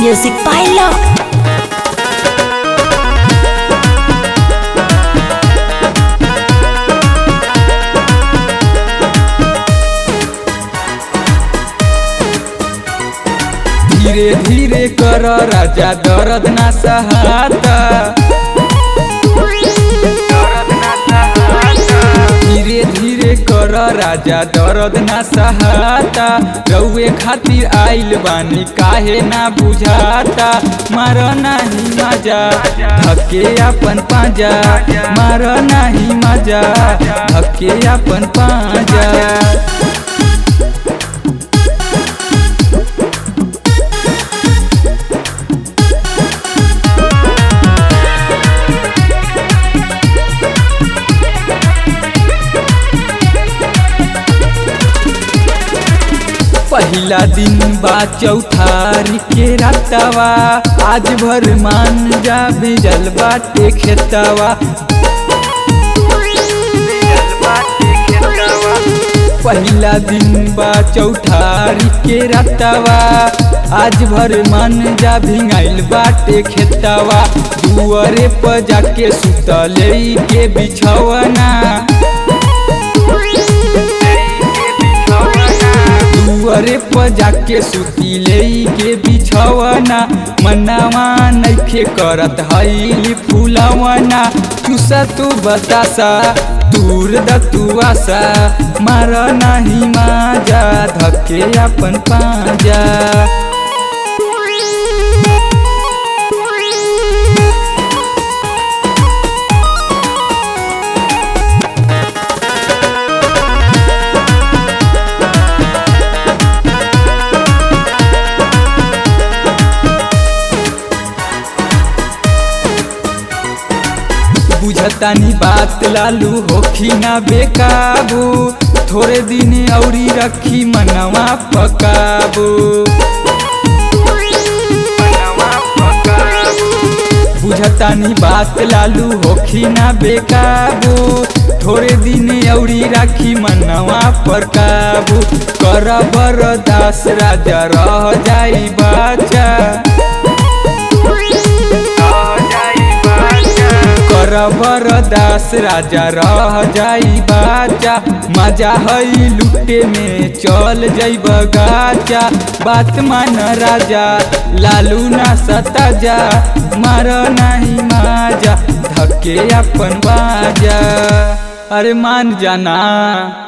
Music by Love. धीरे धीरे कर राजा दर्द ना सहाता, धीरे धीरे कर राजा दर्द ना सहाता। रउए खातिर आइल बानी काहे ना बुझाता। मार नाही मजा धके अपन पाजा, मार नाही मजा धके अपन पाजा। पहिला दिन बा चौठारी के रातवा, आज भर मान जा भेजल बाटे खेतवा। पहिला दिन बा चौठारी के रातवा, आज भर मान जा भिंगाइल बाटे खेतवा। दुआरे पर जाके सुतले के बिछवना, दुआरे पर जाके सुती ले के बिछवना। मनावा नइखे करत हईली फूलवना, चूसा तू बतासा दूर द तू आशा। मार नाही माजा धके अपन पाजा। बुझतानी बात लालू होखी ना बेकाबू, थोड़े दिन औरी रखी मनवा पकाबू। बुझतानी बात लालू होखी ना बेकाबू, थोड़े दिन औरी राखी मनवा पर काबू। कर बरदास राजा रह जाई बाचा, कर बरदास राजा रह जाई बाचा। मजा हई लुटे में चल जाइब गाचा। बात मान राजा लालू ना सताजा, मार नाही माजा धके अपन बाजा। अरे मान जाना।